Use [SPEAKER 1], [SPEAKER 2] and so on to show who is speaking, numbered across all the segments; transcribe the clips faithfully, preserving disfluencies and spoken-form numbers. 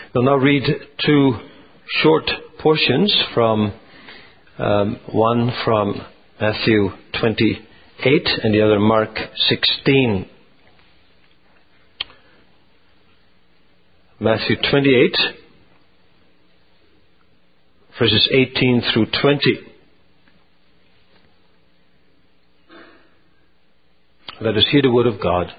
[SPEAKER 1] We'll now read two short portions from um, one from Matthew twenty-eight and the other Mark sixteen. Matthew twenty-eight, verses eighteen through twenty. Let us hear the word of God.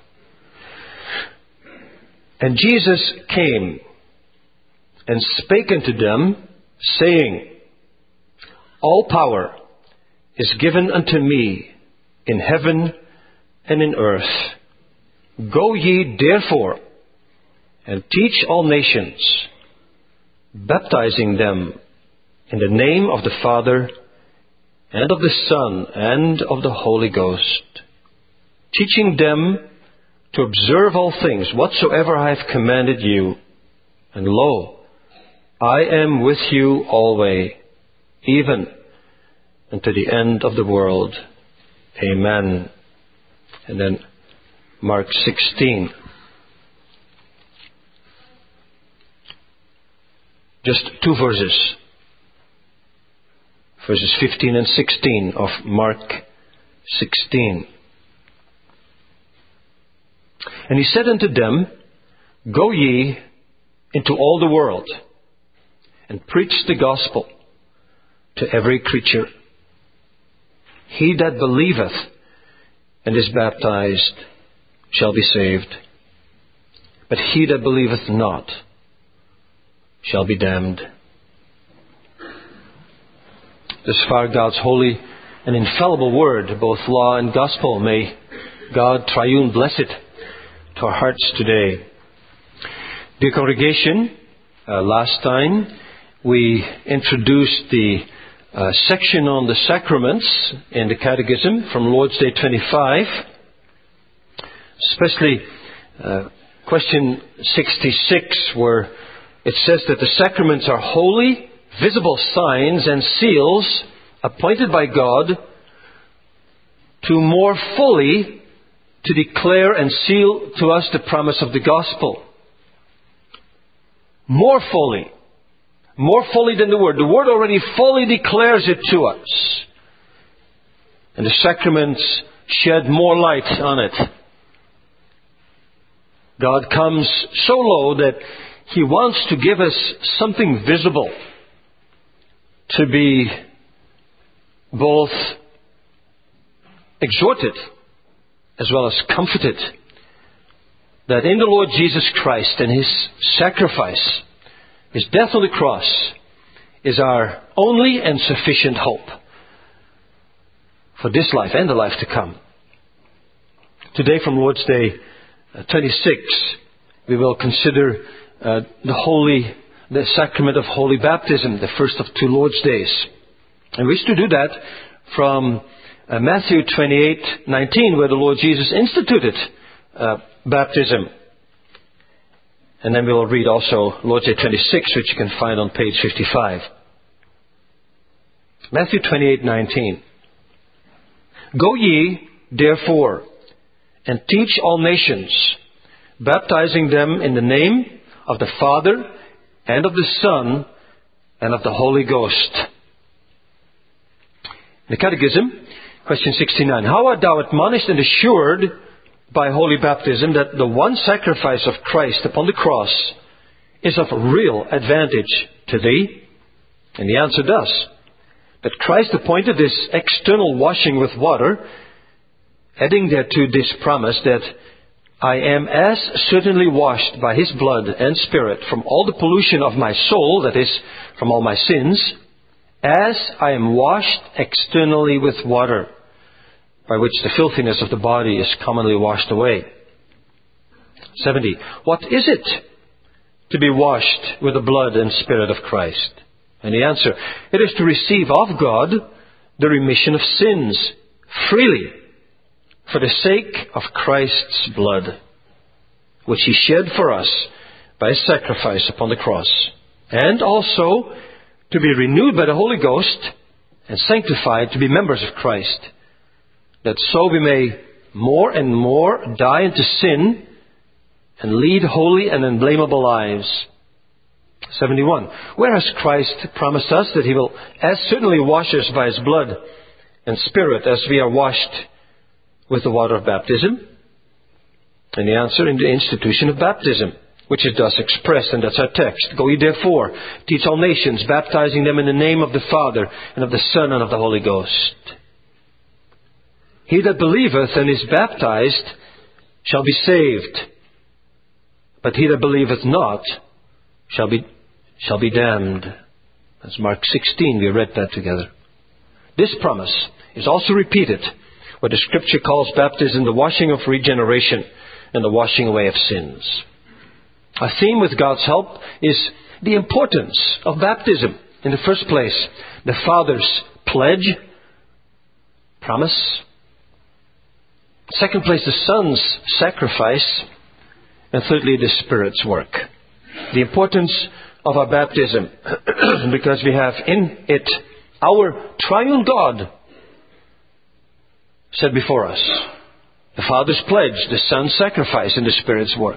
[SPEAKER 1] And Jesus came and spake unto them, saying, All power is given unto me in heaven and in earth. Go ye therefore and teach all nations, baptizing them in the name of the Father and of the Son and of the Holy Ghost, teaching them to observe all things whatsoever I have commanded you. And lo, I am with you always, even unto the end of the world. Amen. And then Mark sixteen. Just two verses. Verses fifteen and sixteen of Mark sixteen. And he said unto them, Go ye into all the world, and preach the gospel to every creature. He that believeth and is baptized shall be saved, but he that believeth not shall be damned. Thus far God's holy and infallible word, both law and gospel. May God triune bless it to our hearts today. Dear congregation, uh, last time we introduced the uh, section on the sacraments in the Catechism from Lord's Day twenty-five, especially uh, question sixty-six, where it says that the sacraments are holy, visible signs and seals appointed by God to more fully to declare and seal to us the promise of the gospel. More fully. More fully than the Word. The Word already fully declares it to us. And the sacraments shed more light on it. God comes so low that He wants to give us something visible to be both exhorted as well as comforted, that in the Lord Jesus Christ and His sacrifice, His death on the cross, is our only and sufficient hope for this life and the life to come. Today from Lord's Day twenty-six, we will consider uh, the holy, the sacrament of holy baptism, the first of two Lord's Days. And we wish to do that from Uh, Matthew twenty-eight nineteen, where the Lord Jesus instituted uh, baptism. And then we will read also Lord's Day twenty-six, which you can find on page fifty-five. Matthew twenty-eight nineteen. Go ye, therefore, and teach all nations, baptizing them in the name of the Father and of the Son and of the Holy Ghost. In the Catechism, question sixty-nine. How art thou admonished and assured by holy baptism that the one sacrifice of Christ upon the cross is of real advantage to thee? And the answer thus, that Christ appointed this external washing with water, adding thereto this promise that I am as certainly washed by His blood and Spirit from all the pollution of my soul, that is, from all my sins, as I am washed externally with water, by which the filthiness of the body is commonly washed away. seventy. What is it to be washed with the blood and Spirit of Christ? And the answer, it is to receive of God the remission of sins freely for the sake of Christ's blood, which He shed for us by His sacrifice upon the cross, and also to be renewed by the Holy Ghost and sanctified to be members of Christ, that so we may more and more die into sin and lead holy and unblameable lives, seventy-one. Where has Christ promised us that He will as certainly wash us by His blood and Spirit as we are washed with the water of baptism? And the answer, in the institution of baptism, which is thus expressed, and that's our text. Go ye therefore, teach all nations, baptizing them in the name of the Father, and of the Son, and of the Holy Ghost. He that believeth and is baptized shall be saved, but he that believeth not shall be shall be damned. That's Mark sixteen, we read that together. This promise is also repeated, what the Scripture calls baptism, the washing of regeneration, and the washing away of sins. Our theme, with God's help, is the importance of baptism. In the first place, the Father's pledge, promise. Second place, the Son's sacrifice. And thirdly, the Spirit's work. The importance of our baptism, because we have in it our triune God set before us. The Father's pledge, the Son's sacrifice, and the Spirit's work.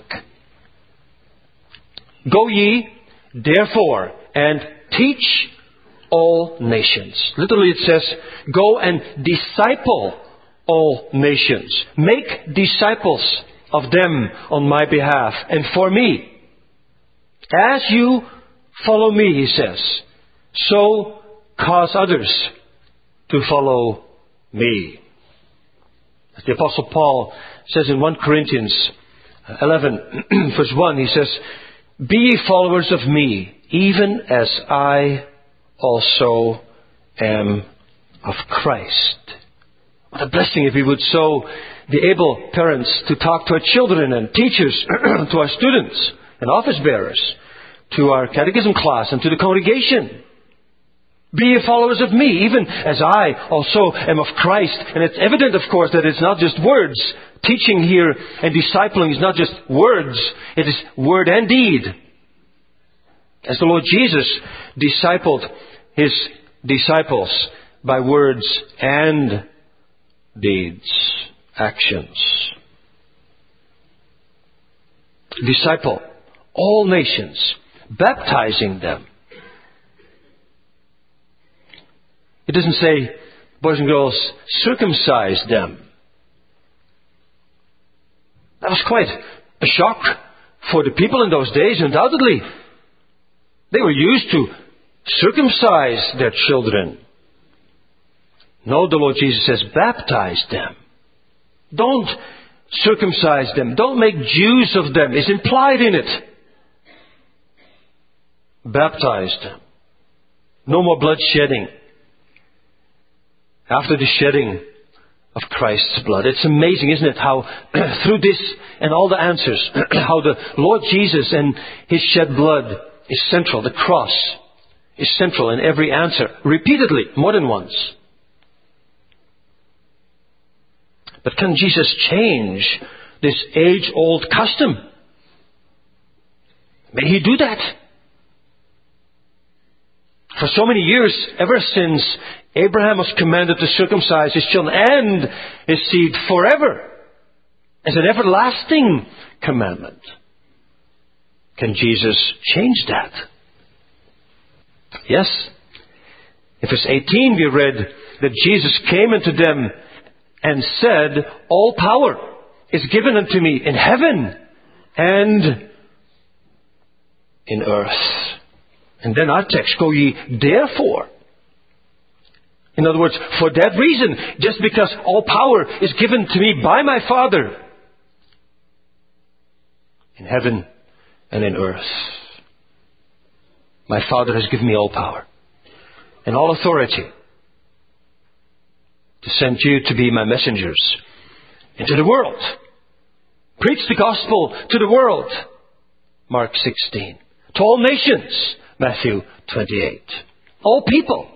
[SPEAKER 1] Go ye, therefore, and teach all nations. Literally it says, go and disciple all nations. Make disciples of them on my behalf and for me. As you follow me, he says, so cause others to follow me. As the Apostle Paul says in First Corinthians eleven, verse one, he says, be ye followers of me, even as I also am of Christ. What a blessing if we would so be able, parents, to talk to our children and teachers, to our students and office bearers, to our catechism class and to the congregation. Be ye followers of me, even as I also am of Christ. And it's evident, of course, that it's not just words. Teaching here and discipling is not just words. It is word and deed. As the Lord Jesus discipled His disciples by words and deeds, actions. Disciple all nations, baptizing them. It doesn't say, boys and girls, circumcise them. That was quite a shock for the people in those days, undoubtedly. They were used to circumcise their children. No, the Lord Jesus says, baptize them. Don't circumcise them. Don't make Jews of them. It's implied in it. Baptize them. No more blood shedding. After the shedding of Christ's blood. It's amazing, isn't it, how through this and all the answers, how the Lord Jesus and His shed blood is central. The cross is central in every answer, repeatedly, more than once. But can Jesus change this age-old custom? May He do that? For so many years, ever since Abraham was commanded to circumcise his children and his seed forever, as an everlasting commandment. Can Jesus change that? Yes. In verse eighteen we read that Jesus came unto them and said, all power is given unto me in heaven and in earth. And then our text, go ye therefore. In other words, for that reason, just because all power is given to me by my Father in heaven and in earth. My Father has given me all power and all authority to send you to be my messengers into the world. Preach the gospel to the world. Mark sixteen. To all nations. Matthew twenty-eight. All people.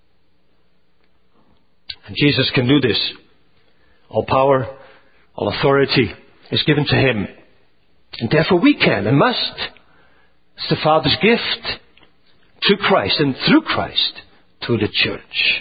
[SPEAKER 1] And Jesus can do this. All power, all authority is given to Him. And therefore we can and must. It's the Father's gift to Christ and through Christ to the church.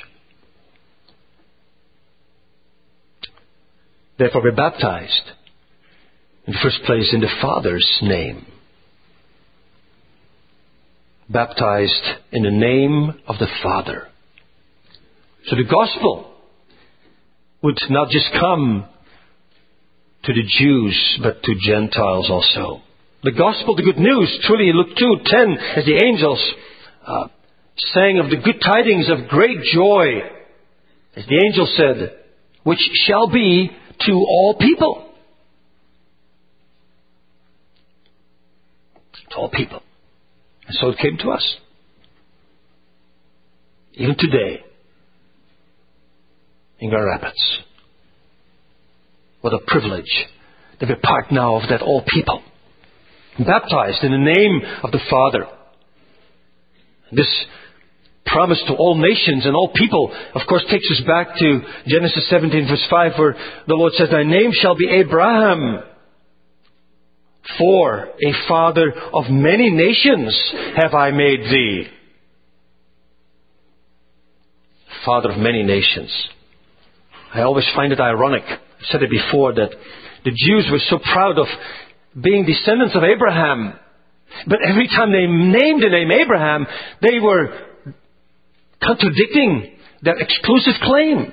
[SPEAKER 1] Therefore we're baptized in the first place in the Father's name. baptized in the name of the Father. So the gospel would not just come to the Jews, but to Gentiles also. The gospel, the good news, truly Luke two ten, as the angels uh, sang of the good tidings of great joy, as the angel said, which shall be to all people. To all people. And so it came to us. Even today, in Grand Rapids. What a privilege to be part now of that all people. Baptized in the name of the Father. This promise to all nations and all people, of course, takes us back to Genesis seventeen verse five, where the Lord says, "Thy name shall be Abraham, for a father of many nations have I made thee." Father of many nations. I always find it ironic, I've said it before, that the Jews were so proud of being descendants of Abraham. But every time they named the name Abraham, they were contradicting their exclusive claims.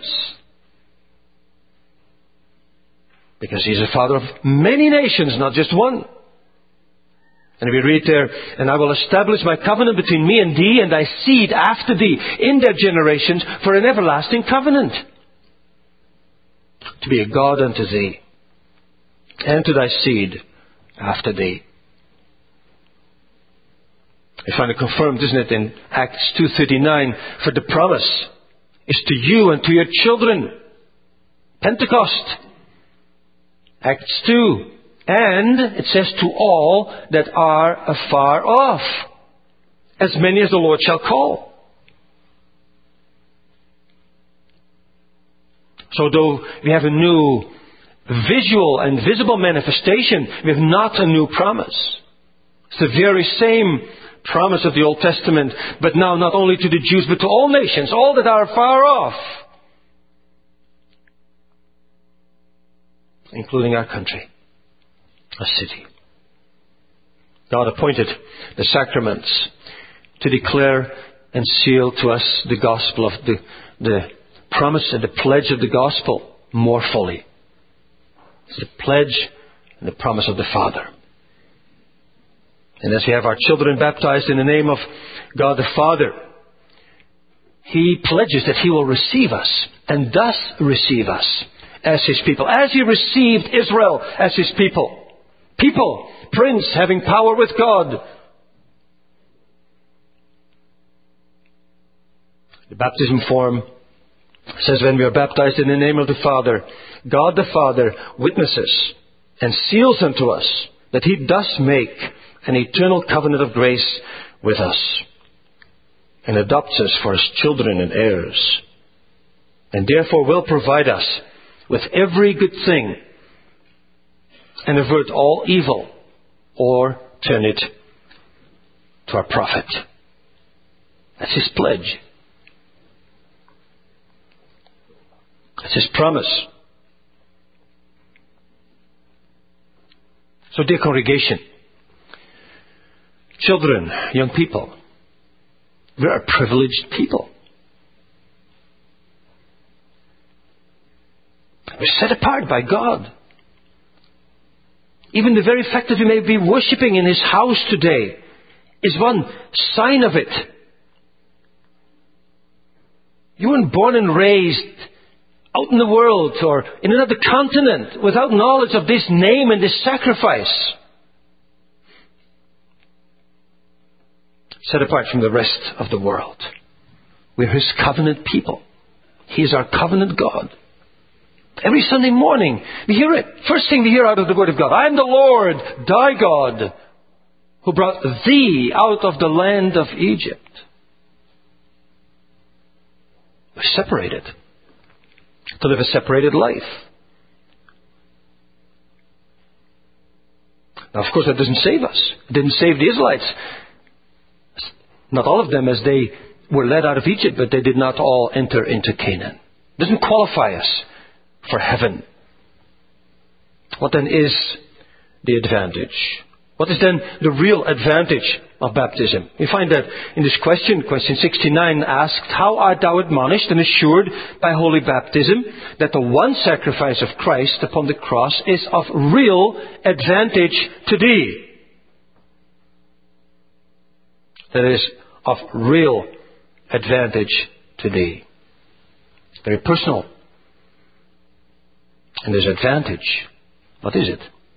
[SPEAKER 1] Because he's a father of many nations, not just one. And we read there, "And I will establish my covenant between me and thee and thy seed after thee in their generations for an everlasting covenant. To be a God unto thee, and to thy seed after thee." I find it confirmed, isn't it, in Acts two thirty-nine, "For the promise is to you and to your children." Pentecost. Acts two. "And," it says, "to all that are afar off, as many as the Lord shall call." So though we have a new visual and visible manifestation, we have not a new promise. It's the very same promise of the Old Testament, but now not only to the Jews, but to all nations, all that are far off, including our country, our city. God appointed the sacraments to declare and seal to us the gospel of the, the promise and the pledge of the gospel more fully. It's the pledge and the promise of the Father. And as we have our children baptized in the name of God the Father, He pledges that He will receive us, and thus receive us as His people. As He received Israel as His people. People, prince, having power with God. The baptism form says, "When we are baptized in the name of the Father, God the Father witnesses and seals unto us that He does make an eternal covenant of grace with us, and adopts us for His children and heirs, and therefore will provide us with every good thing, and avert all evil, or turn it to our profit." That's His pledge. That's His promise. So, dear congregation, children, young people, we are a privileged people. We're set apart by God. Even the very fact that we may be worshipping in His house today is one sign of it. You weren't born and raised out in the world or in another continent without knowledge of this name and this sacrifice. Set apart from the rest of the world. We're His covenant people. He is our covenant God. Every Sunday morning we hear it. First thing we hear out of the Word of God: "I am the Lord, thy God, who brought thee out of the land of Egypt." We're separated. To live a separated life. Now, of course, that doesn't save us. It didn't save the Israelites. Not all of them, as they were led out of Egypt, but they did not all enter into Canaan. It doesn't qualify us for heaven. What then is the advantage? What is then the real advantage of baptism. We find that in this question, question sixty-nine asked, "How art thou admonished and assured by holy baptism that the one sacrifice of Christ upon the cross is of real advantage to thee?" That is, of real advantage to thee. Very personal. And there's advantage. What is it?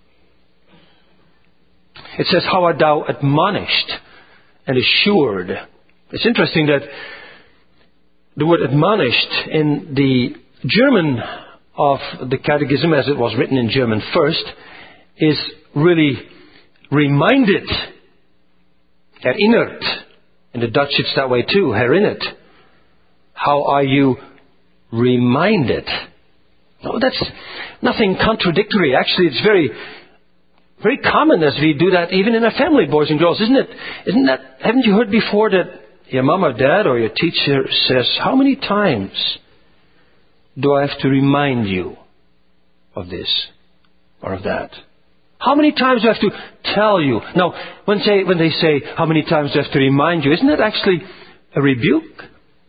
[SPEAKER 1] It says, "How art thou admonished and assured?" It's interesting that the word admonished in the German of the Catechism, as it was written in German first, is really reminded, erinnert. In the Dutch it's that way too, herinnert. How are you reminded? No, that's nothing contradictory. Actually, it's very Very common as we do that even in our family, boys and girls, isn't it? Isn't that, haven't you heard before that your mom or dad or your teacher says, "How many times do I have to remind you of this or of that? How many times do I have to tell you?" Now, when, say, when they say, "How many times do I have to remind you?" isn't that actually a rebuke?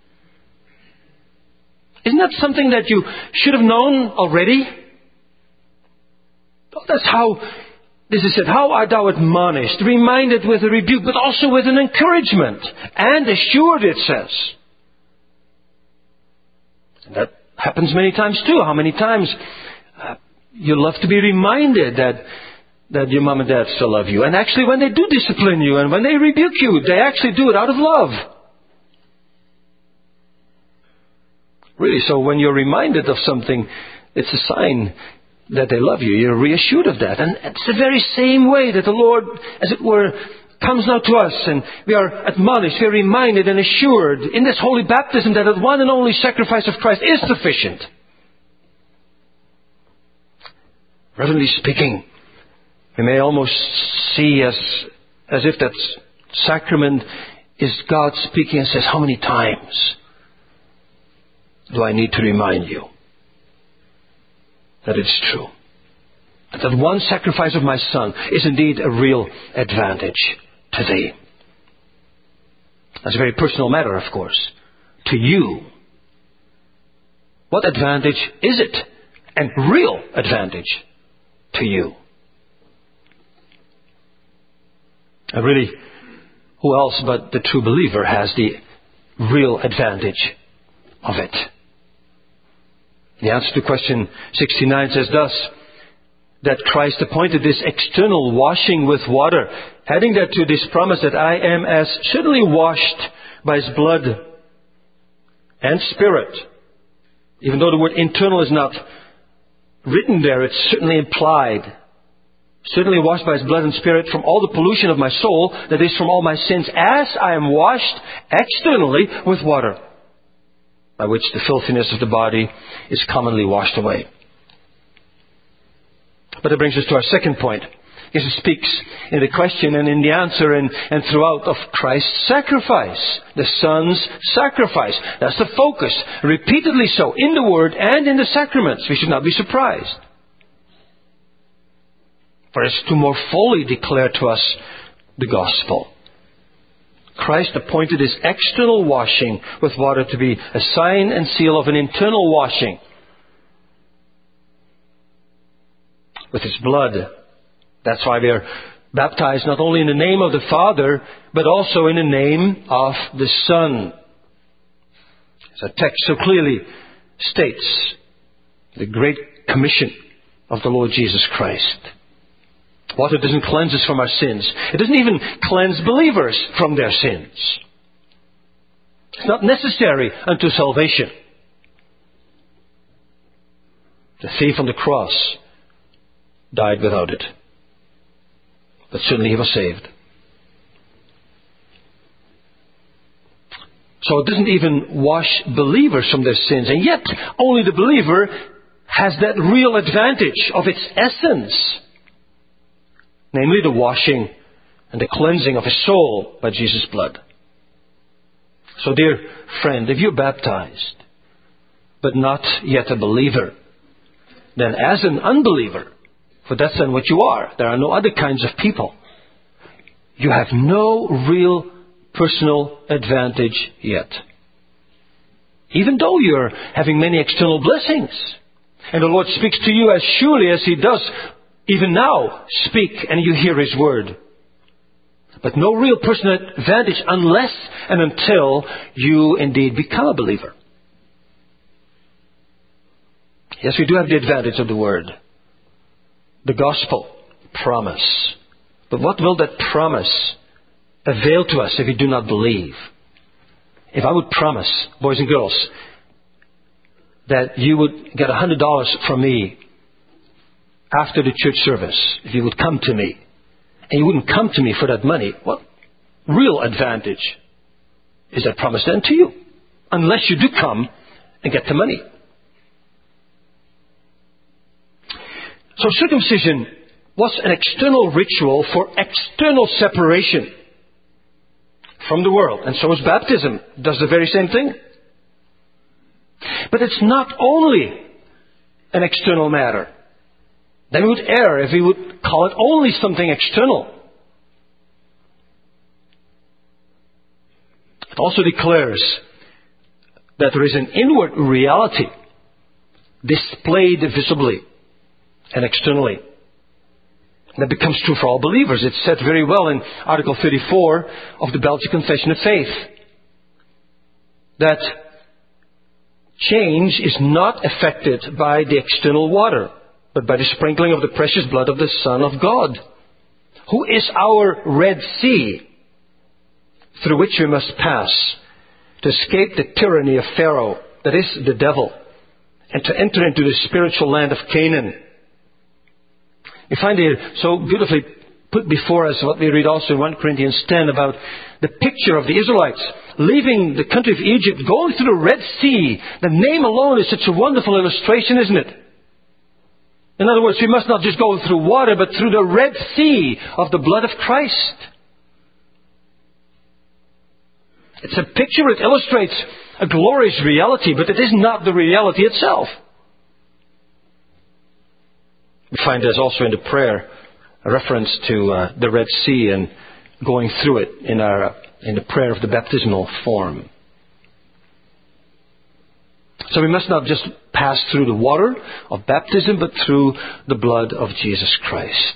[SPEAKER 1] Isn't that something that you should have known already? That's how this is said. "How art thou admonished?" Reminded with a rebuke, but also with an encouragement. And assured, it says. And that happens many times too. How many times uh, you love to be reminded that that your mom and dad still love you. And actually when they do discipline you and when they rebuke you, they actually do it out of love. Really, so when you're reminded of something, it's a sign that they love you. You're reassured of that. And it's the very same way that the Lord, as it were, comes now to us, and we are admonished, we are reminded and assured in this holy baptism that the one and only sacrifice of Christ is sufficient. Reverently speaking, we may almost see as, as if that sacrament is God speaking and says, "How many times do I need to remind you that it's true? That that one sacrifice of my Son is indeed a real advantage to thee." That's a very personal matter, of course. To you. What advantage is it? And real advantage to you. And really, who else but the true believer has the real advantage of it? The answer to question sixty-nine says thus, that Christ appointed this external washing with water, adding that to this promise that I am as certainly washed by His blood and Spirit. Even though the word internal is not written there, it's certainly implied. Certainly washed by His blood and Spirit from all the pollution of my soul, that is, from all my sins, as I am washed externally with water, by which the filthiness of the body is commonly washed away. But that brings us to our second point. Jesus speaks in the question and in the answer and, and throughout of Christ's sacrifice, the Son's sacrifice. That's the focus, repeatedly so, in the Word and in the sacraments. We should not be surprised. For it's to more fully declare to us the gospel. Christ appointed His external washing with water to be a sign and seal of an internal washing with His blood. That's why we are baptized not only in the name of the Father, but also in the name of the Son. As our text so clearly states, the great commission of the Lord Jesus Christ. Water doesn't cleanse us from our sins. It doesn't even cleanse believers from their sins. It's not necessary unto salvation. The thief on the cross died without it. But certainly he was saved. So it doesn't even wash believers from their sins. And yet, only the believer has that real advantage of its essence. Namely, the washing and the cleansing of his soul by Jesus' blood. So, dear friend, if you're baptized, but not yet a believer, then as an unbeliever, for that's then what you are, there are no other kinds of people, you have no real personal advantage yet. Even though you're having many external blessings. And the Lord speaks to you as surely as He does even now speak and you hear His word. But no real personal advantage unless and until you indeed become a believer. Yes, we do have the advantage of the word. The gospel promise. But what will that promise avail to us if we do not believe? If I would promise, boys and girls, that you would get one hundred dollars from me after the church service, if you would come to me, and you wouldn't come to me for that money, what real advantage is that promise then to you? Unless you do come and get the money. So circumcision was an external ritual for external separation from the world. And so is baptism. It does the very same thing. But it's not only an external matter. Then we would err if we would call it only something external. It also declares that there is an inward reality displayed visibly and externally. That becomes true for all believers. It's said very well in Article thirty-four of the Belgian Confession of Faith. That change is not affected by the external water, but by the sprinkling of the precious blood of the Son of God, who is our Red Sea, through which we must pass to escape the tyranny of Pharaoh, that is, the devil, and to enter into the spiritual land of Canaan. We find here so beautifully put before us what we read also in First Corinthians ten about the picture of the Israelites leaving the country of Egypt, going through the Red Sea. The name alone is such a wonderful illustration, isn't it? In other words, we must not just go through water, but through the Red Sea of the blood of Christ. It's a picture, it illustrates a glorious reality, but it is not the reality itself. We find there's also in the prayer a reference to uh, the Red Sea and going through it in our in the prayer of the baptismal form. So we must not just pass through the water of baptism, but through the blood of Jesus Christ.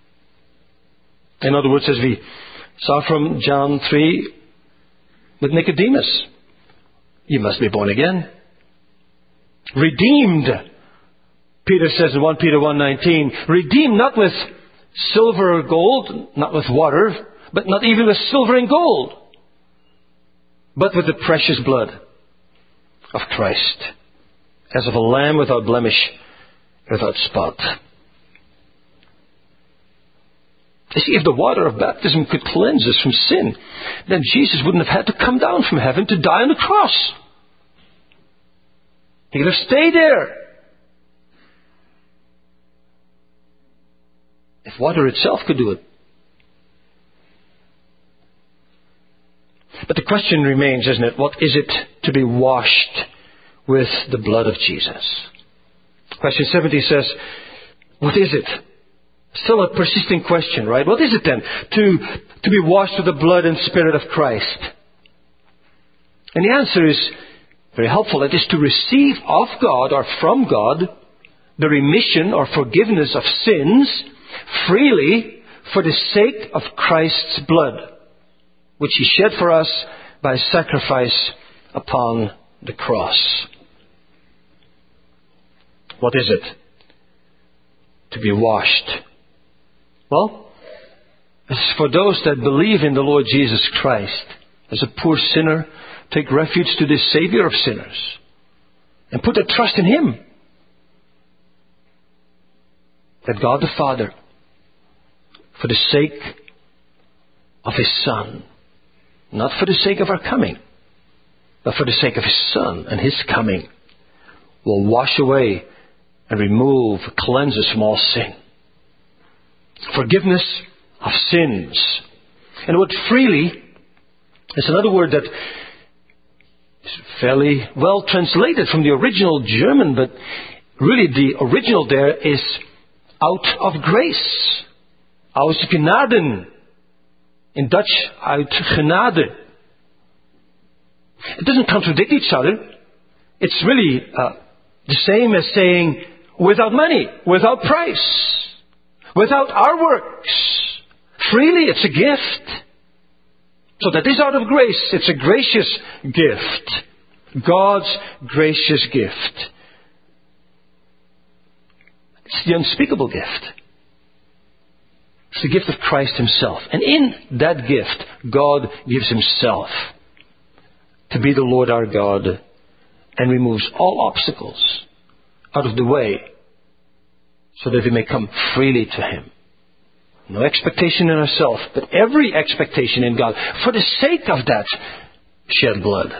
[SPEAKER 1] In other words, as we saw from John three with Nicodemus, you must be born again. Redeemed, Peter says in First Peter one nineteen, redeemed not with silver or gold, not with water, but not even with silver and gold, but with the precious blood of Christ, as of a lamb without blemish, without spot. You see, if the water of baptism could cleanse us from sin, then Jesus wouldn't have had to come down from heaven to die on the cross. He could have stayed there. If water itself could do it. But the question remains, isn't it? What is it to be washed with the blood of Jesus? Question seventy says, what is it? Still a persisting question, right? What is it then to, to be washed with the blood and Spirit of Christ? And the answer is very helpful. It is to receive of God or from God the remission or forgiveness of sins freely for the sake of Christ's blood, which He shed for us by sacrifice upon the cross. What is it to be washed? Well, it's for those that believe in the Lord Jesus Christ as a poor sinner, take refuge to the Savior of sinners and put their trust in Him. That God the Father, for the sake of His Son, not for the sake of our coming, but for the sake of His Son and His coming, will wash away and remove, cleanse us from all sin. Forgiveness of sins. And the word freely is another word that is fairly well translated from the original German, but really the original there is out of grace. Aus Gnaden. In Dutch, uit genade. It doesn't contradict each other. It's really uh, the same as saying without money, without price, without our works. Freely, it's a gift. So that is out of grace. It's a gracious gift. God's gracious gift. It's the unspeakable gift. It's the gift of Christ Himself. And in that gift, God gives Himself to be the Lord our God and removes all obstacles out of the way so that we may come freely to Him. No expectation in ourselves, but every expectation in God for the sake of that shed blood.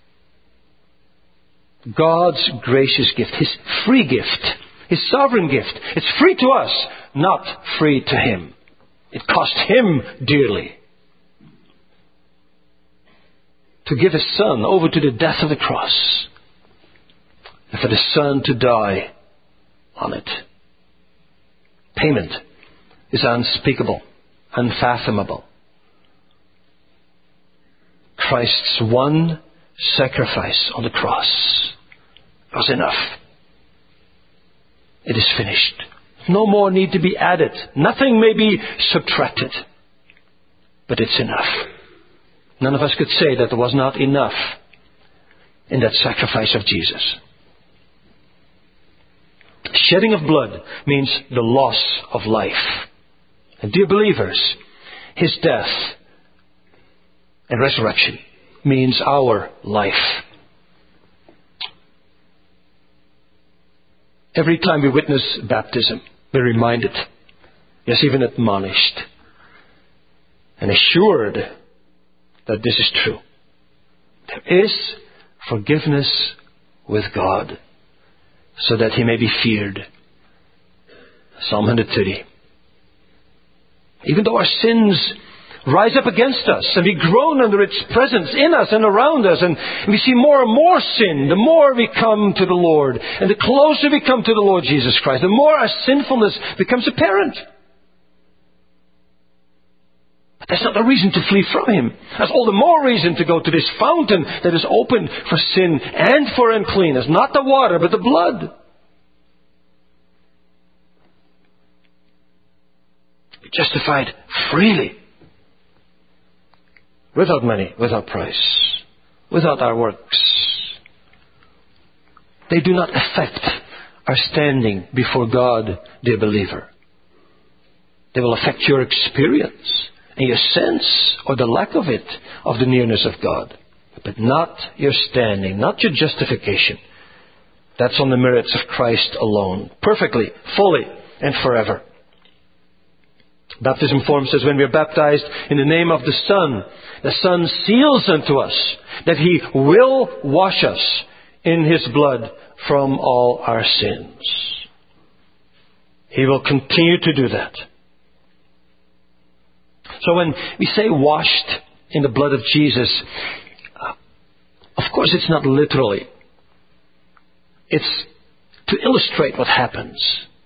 [SPEAKER 1] God's gracious gift, His free gift, His sovereign gift. It's free to us, not free to Him. It cost Him dearly to give His Son over to the death of the cross and for the Son to die on it. Payment is unspeakable, unfathomable. Christ's one sacrifice on the cross was enough. It is finished. No more need to be added. Nothing may be subtracted. But it's enough. None of us could say that there was not enough in that sacrifice of Jesus. Shedding of blood means the loss of life. And dear believers, His death and resurrection means our life. Every time we witness baptism, we're reminded, yes, even admonished, and assured that this is true. There is forgiveness with God, so that He may be feared. Psalm one thirty. Even though our sins rise up against us and we groan under its presence in us and around us, and we see more and more sin, the more we come to the Lord, and the closer we come to the Lord Jesus Christ, the more our sinfulness becomes apparent. But that's not a reason to flee from Him. That's all the more reason to go to this fountain that is open for sin and for uncleanness. Not the water, but the blood. Be justified freely. Without money, without price, without our works. They do not affect our standing before God, dear believer. They will affect your experience and your sense, or the lack of it, of the nearness of God. But not your standing, not your justification. That's on the merits of Christ alone. Perfectly, fully, and forever. Baptism forms us when we are baptized in the name of the Son. The Son seals unto us that He will wash us in His blood from all our sins. He will continue to do that. So when we say washed in the blood of Jesus, of course it's not literally. It's to illustrate what happens.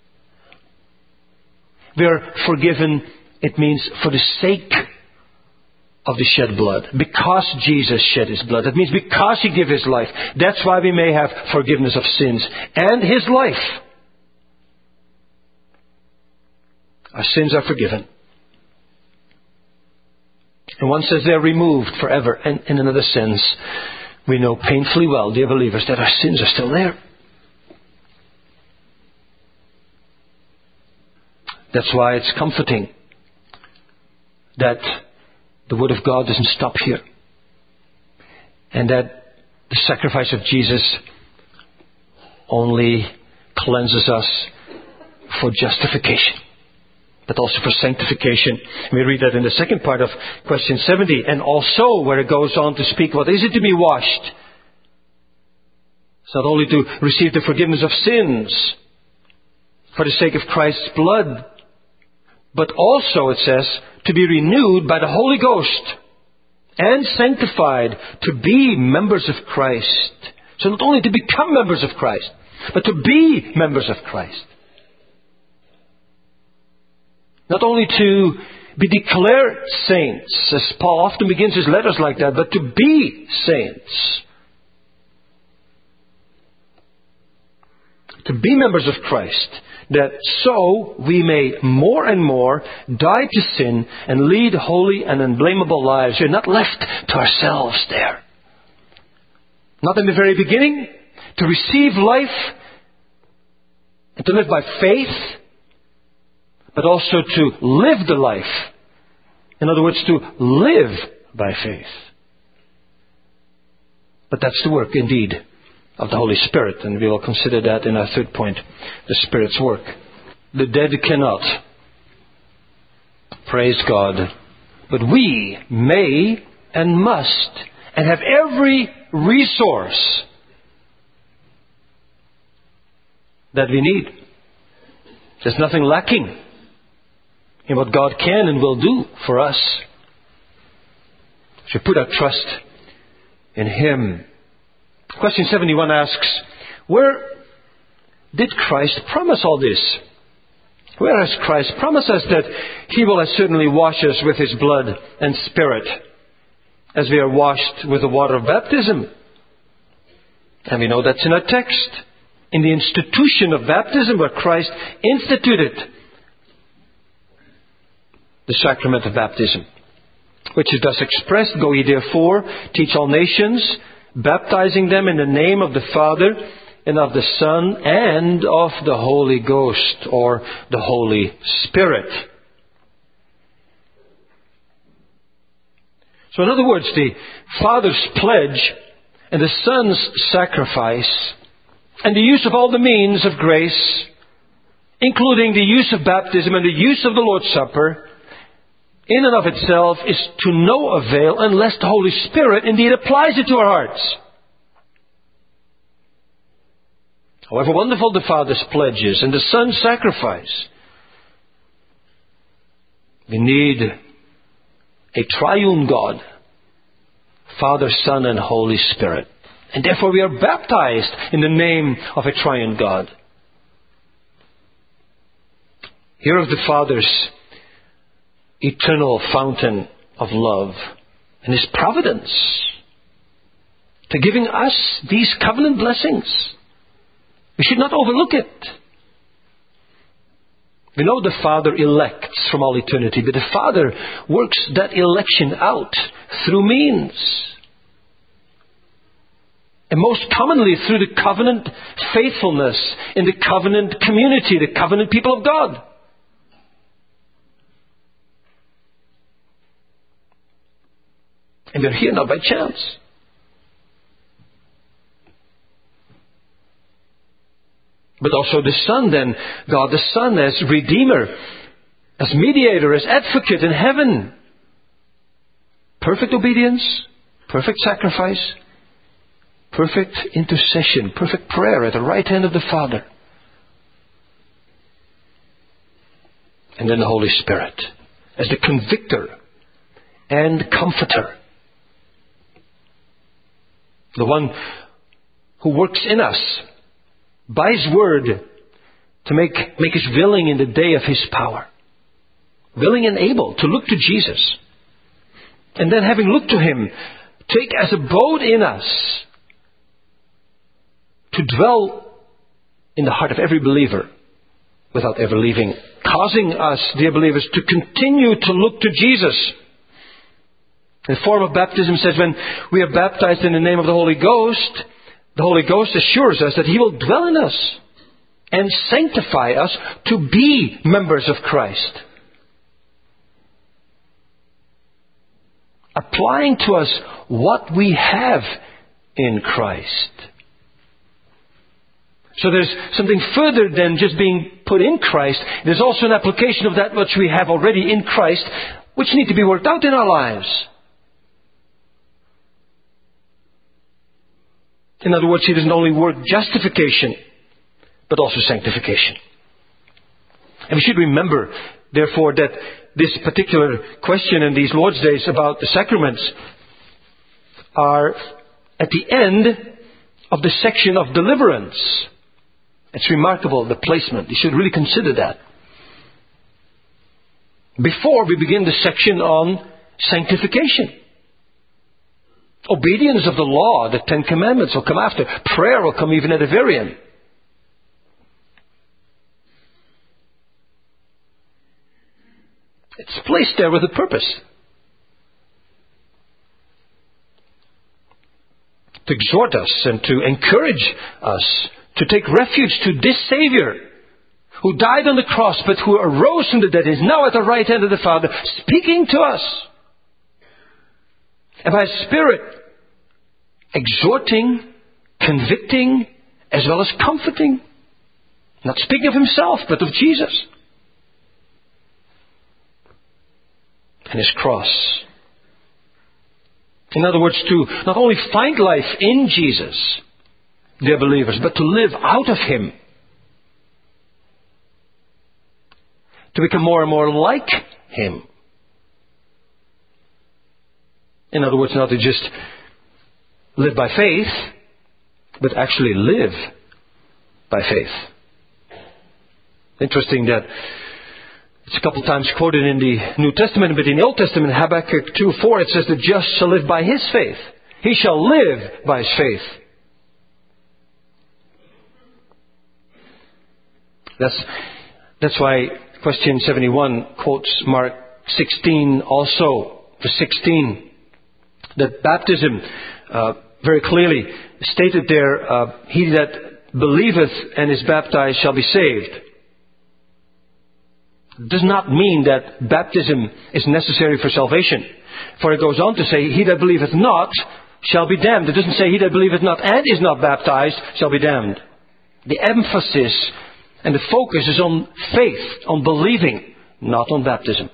[SPEAKER 1] We are forgiven, it means for the sake of the shed blood. Because Jesus shed His blood. That means because He gave His life. That's why we may have forgiveness of sins and His life. Our sins are forgiven. And one says they're removed forever. And in another sense, we know painfully well, dear believers, that our sins are still there. That's why it's comforting that the Word of God doesn't stop here. And that the sacrifice of Jesus only cleanses us for justification, but also for sanctification. We read that in the second part of question seventy. And also where it goes on to speak, what is it to be washed? It's not only to receive the forgiveness of sins for the sake of Christ's blood, but also, it says, to be renewed by the Holy Ghost and sanctified to be members of Christ. So not only to become members of Christ, but to be members of Christ. Not only to be declared saints, as Paul often begins his letters like that, but to be saints. To be members of Christ, that so we may more and more die to sin and lead holy and unblameable lives. We're not left to ourselves there. Not in the very beginning, to receive life and to live by faith, but also to live the life. In other words, to live by faith. But that's the work, indeed, of the Holy Spirit. And we will consider that in our third point, the Spirit's work. The dead cannot. Praise God. But we may and must and have every resource that we need. There's nothing lacking in what God can and will do for us. We should put our trust in Him. Question seventy-one asks, where did Christ promise all this? Where has Christ promised us that He will certainly wash us with His blood and Spirit as we are washed with the water of baptism? And we know that's in our text. In the institution of baptism where Christ instituted the sacrament of baptism, which is thus expressed, go ye therefore, teach all nations, baptizing them in the name of the Father and of the Son and of the Holy Ghost, or the Holy Spirit. So in other words, the Father's pledge and the Son's sacrifice and the use of all the means of grace, including the use of baptism and the use of the Lord's Supper, in and of itself is to no avail unless the Holy Spirit indeed applies it to our hearts. However wonderful the Father's pledges and the Son's sacrifice, we need a triune God, Father, Son, and Holy Spirit. And therefore we are baptized in the name of a triune God. Hear of the Father's eternal fountain of love and His providence to giving us these covenant blessings. We should not overlook it. We know the Father elects from all eternity, but the Father works that election out through means. And most commonly through the covenant faithfulness in the covenant community, the covenant people of God. And they're here not by chance. But also the Son then, God the Son as Redeemer, as Mediator, as Advocate in heaven. Perfect obedience, perfect sacrifice, perfect intercession, perfect prayer at the right hand of the Father. And then the Holy Spirit as the convictor and comforter. The one who works in us by His word to make, make us willing in the day of His power. Willing and able to look to Jesus. And then having looked to Him, take as abode in us to dwell in the heart of every believer without ever leaving. Causing us, dear believers, to continue to look to Jesus. The form of baptism says when we are baptized in the name of the Holy Ghost, the Holy Ghost assures us that He will dwell in us and sanctify us to be members of Christ. Applying to us what we have in Christ. So there's something further than just being put in Christ. There's also an application of that which we have already in Christ, which need to be worked out in our lives. In other words, He doesn't only work justification, but also sanctification. And we should remember, therefore, that this particular question in these Lord's Days about the sacraments are at the end of the section of deliverance. It's remarkable, the placement. You should really consider that. before we begin the section on sanctification. Obedience of the law, the Ten Commandments will come after. Prayer will come even at the very end. It's placed there with a purpose. To exhort us and to encourage us to take refuge to this Savior who died on the cross but who arose from the dead, is now at the right hand of the Father, speaking to us. And by His Spirit, exhorting, convicting, as well as comforting. Not speaking of Himself, but of Jesus and His cross. In other words, to not only find life in Jesus, dear believers, but to live out of Him. To become more and more like Him. In other words, not to just live by faith, but actually live by faith. Interesting that it's a couple of times quoted in the New Testament, but in the Old Testament, Habakkuk two four, it says the just shall live by his faith. He shall live by his faith. That's, that's why question seventy-one quotes Mark sixteen also, verse sixteen. That baptism, uh, very clearly stated there, uh, he that believeth and is baptized shall be saved. Does not mean that baptism is necessary for salvation. For it goes on to say, he that believeth not shall be damned. It doesn't say he that believeth not and is not baptized shall be damned. The emphasis and the focus is on faith, on believing, not on baptism.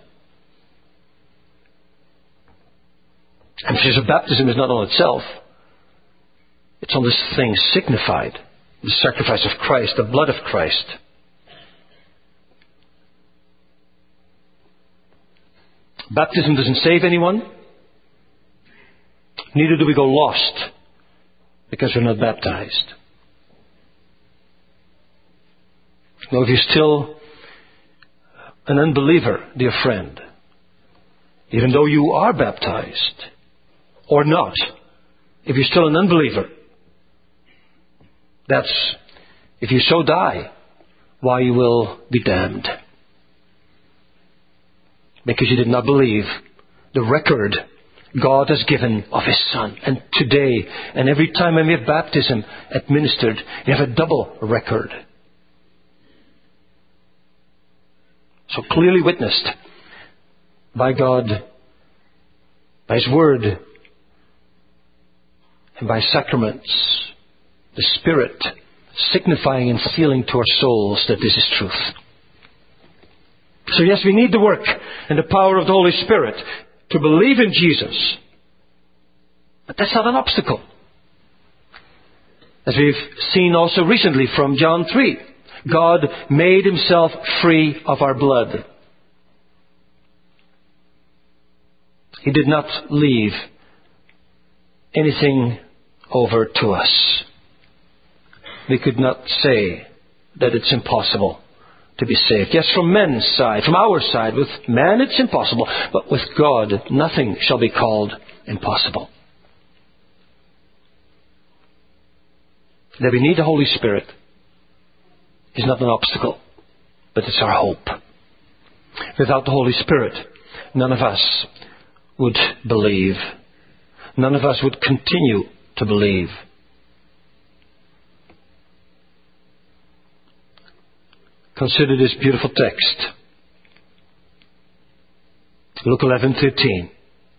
[SPEAKER 1] Emphasis of baptism is not on itself. It's on this thing signified. The sacrifice of Christ, the blood of Christ. Baptism doesn't save anyone. Neither do we go lost because we're not baptized. Now, if you're still an unbeliever, dear friend, even though you are baptized or not, if you're still an unbeliever, that's, if you so die, why you will be damned. Because you did not believe the record God has given of His Son. And today, and every time when we have baptism administered, you have a double record. So clearly witnessed by God, by His Word, and by sacraments, the Spirit signifying and sealing to our souls that this is truth. So yes, we need the work and the power of the Holy Spirit to believe in Jesus. But that's not an obstacle. As we've seen also recently from John three, God made Himself free of our blood. He did not leave anything over to us. We could not say that it's impossible to be saved. Yes, from men's side, from our side, with man it's impossible, but with God nothing shall be called impossible. That we need the Holy Spirit is not an obstacle, but it's our hope. Without the Holy Spirit, none of us would believe. None of us would continue to believe. Consider this beautiful text. Luke eleven thirteen.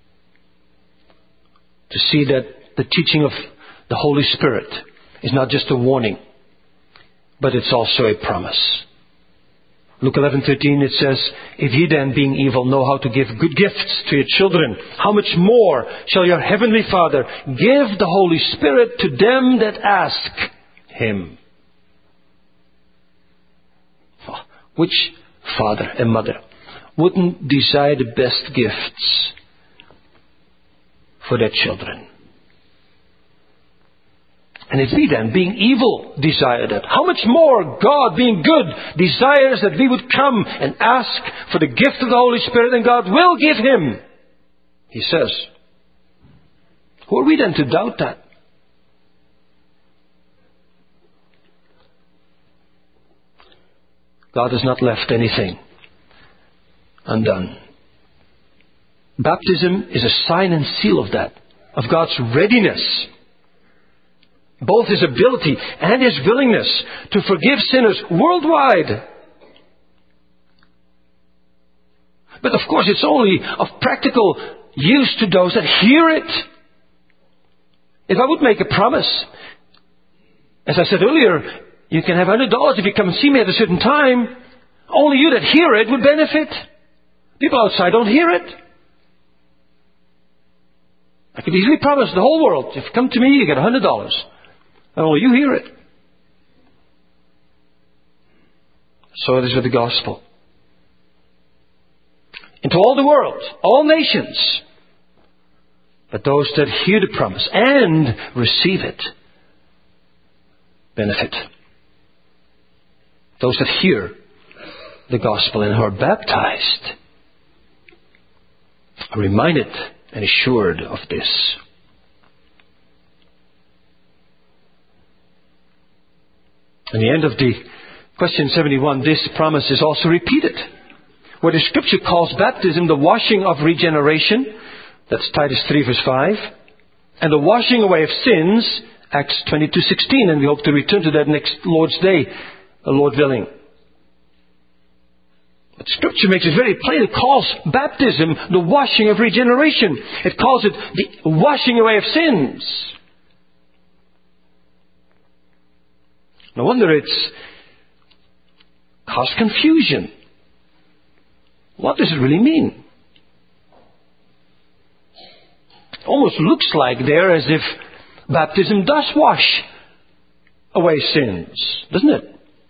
[SPEAKER 1] To see that the teaching of the Holy Spirit is not just a warning, but it's also a promise. Luke eleven thirteen, it says, if ye then, being evil, know how to give good gifts to your children, how much more shall your heavenly Father give the Holy Spirit to them that ask Him? Which father and mother wouldn't desire the best gifts for their children? And if we then, being evil, desire that, how much more God, being good, desires that we would come and ask for the gift of the Holy Spirit, and God will give Him, He says. Who are we then to doubt that? God has not left anything undone. Baptism is a sign and seal of that, of God's readiness, both His ability and His willingness to forgive sinners worldwide. But of course it's only of practical use to those that hear it. If I would make a promise, as I said earlier, you can have one hundred dollars if you come and see me at a certain time. Only you that hear it would benefit. People outside don't hear it. I could easily promise the whole world, if you come to me, you get one hundred dollars. And only you hear it. So it is with the gospel. Into all the world, all nations. But those that hear the promise and receive it benefit. Those that hear the gospel and who are baptized are reminded and assured of this. In the end of the question seventy-one, this promise is also repeated. Where the Scripture calls baptism the washing of regeneration, that's Titus three verse five, and the washing away of sins, Acts twenty-two sixteen, and we hope to return to that next Lord's Day, Lord willing. But Scripture makes it very plain. It calls baptism the washing of regeneration. It calls it the washing away of sins. No wonder it's caused confusion. What does it really mean? It almost looks like there as if baptism does wash away sins, doesn't it?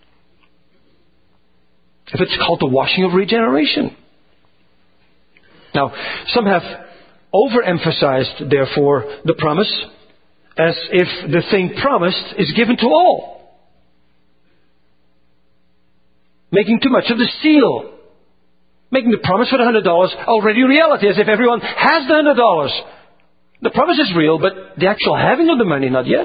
[SPEAKER 1] If it's called the washing of regeneration. Now, some have overemphasized, therefore, the promise as if the thing promised is given to all. Making too much of the seal. Making the promise for the one hundred dollars already reality, as if everyone has the one hundred dollars. The promise is real, but the actual having of the money, not yet.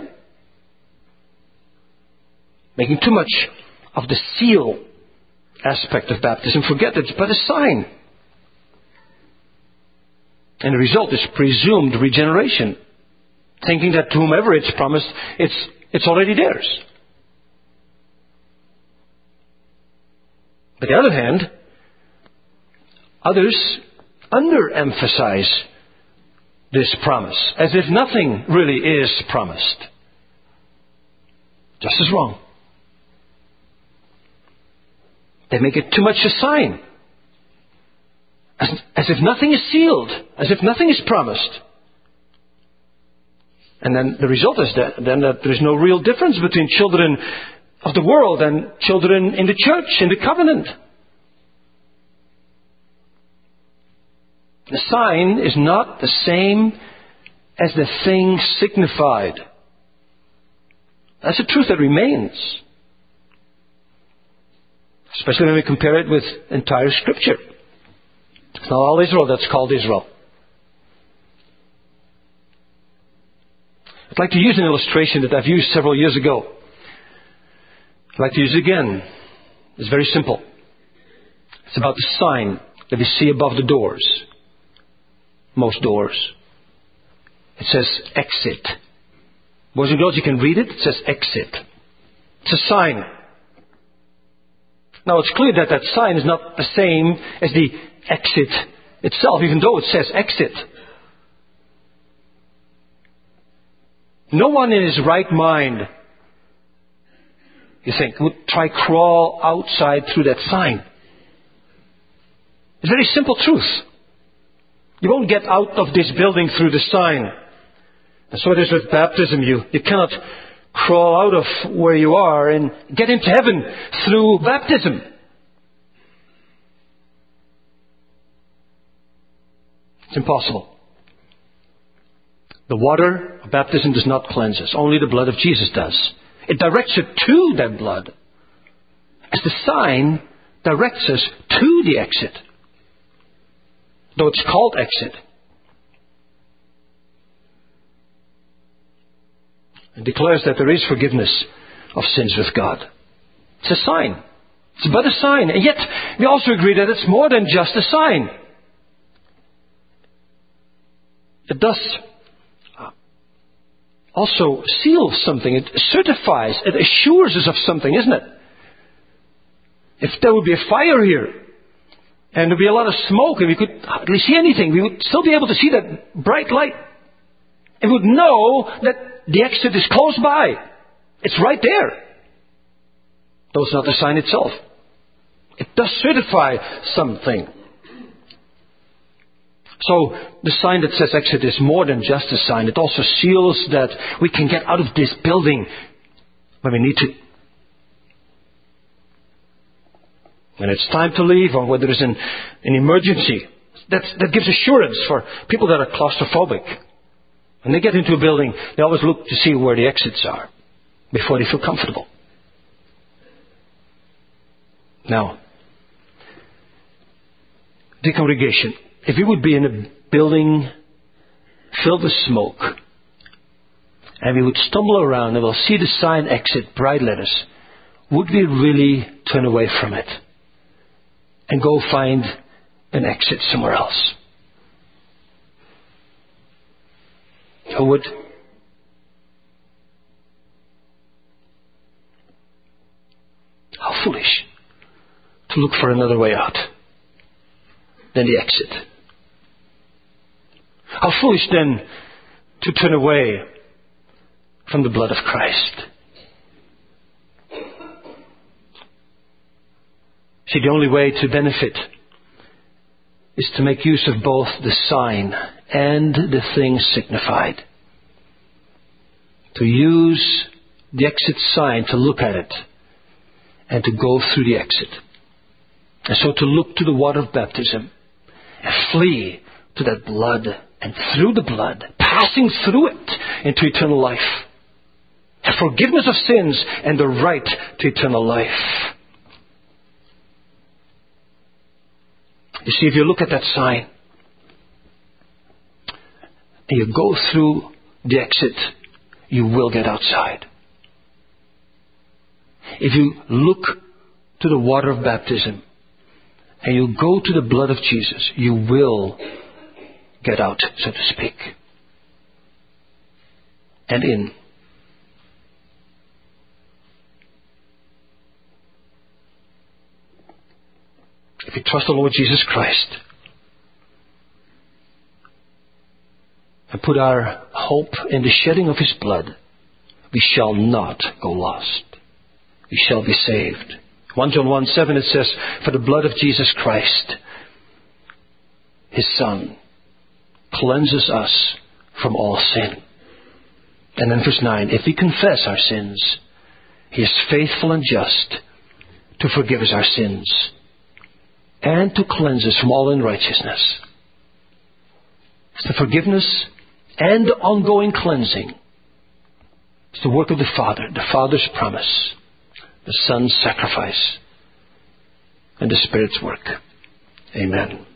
[SPEAKER 1] Making too much of the seal aspect of baptism. Forget it's but a sign. And the result is presumed regeneration. Thinking that to whomever it's promised, it's, it's already theirs. On the other hand, others underemphasize this promise, as if nothing really is promised. Just as wrong. They make it too much a sign. As, as if nothing is sealed. As if nothing is promised. And then the result is that, then that there is no real difference between children of the world and children in the church, in the covenant. The sign is not the same as the thing signified. That's a truth that remains. Especially when we compare it with entire Scripture. It's not all Israel that's called Israel. I'd like to use an illustration that I've used several years ago. I'd like to use it again. It's very simple. It's about the sign that we see above the doors. Most doors. It says exit. Boys and girls, you can read it. It says exit. It's a sign. Now it's clear that that sign is not the same as the exit itself, even though it says exit. No one in his right mind, you think, would try crawl outside through that sign. It's a very simple truth. You won't get out of this building through the sign. And so it is with baptism. You, you cannot crawl out of where you are and get into heaven through baptism. It's impossible. The water of baptism does not cleanse us. Only the blood of Jesus does. It directs you to that blood, as the sign directs us to the exit. Though it's called exit. It declares that there is forgiveness of sins with God. It's a sign. It's but a sign. And yet, we also agree that it's more than just a sign. It does also seal something. It certifies. It assures us of something, isn't it? If there would be a fire here, and there'd be a lot of smoke, and we could hardly see anything, we would still be able to see that bright light. And we would know that the exit is close by. It's right there. Though it's not the sign itself. It does certify something. So the sign that says exit is more than just a sign. It also seals that we can get out of this building when we need to. When it's time to leave, or when there is an, an emergency, that, that gives assurance for people that are claustrophobic. When they get into a building, they always look to see where the exits are before they feel comfortable. Now, the congregation, if we would be in a building filled with smoke, and we would stumble around and we'll see the sign exit, bright letters, would we really turn away from it and go find an exit somewhere else? Who would? How foolish to look for another way out than the exit. How foolish then to turn away from the blood of Christ. See, the only way to benefit is to make use of both the sign and the thing signified. To use the exit sign to look at it and to go through the exit. And so to look to the water of baptism and flee to that blood, and through the blood, passing through it into eternal life. And forgiveness of sins and the right to eternal life. You see, if you look at that sign and you go through the exit, you will get outside. If you look to the water of baptism and you go to the blood of Jesus, you will get out, so to speak. And in. If you trust the Lord Jesus Christ and put our hope in the shedding of His blood, we shall not go lost. We shall be saved. First John one seven, it says, for the blood of Jesus Christ, His Son, cleanses us from all sin. And then verse nine, if we confess our sins, He is faithful and just to forgive us our sins and to cleanse us from all unrighteousness. It's the forgiveness and the ongoing cleansing. It's the work of the Father, the Father's promise, the Son's sacrifice, and the Spirit's work. Amen.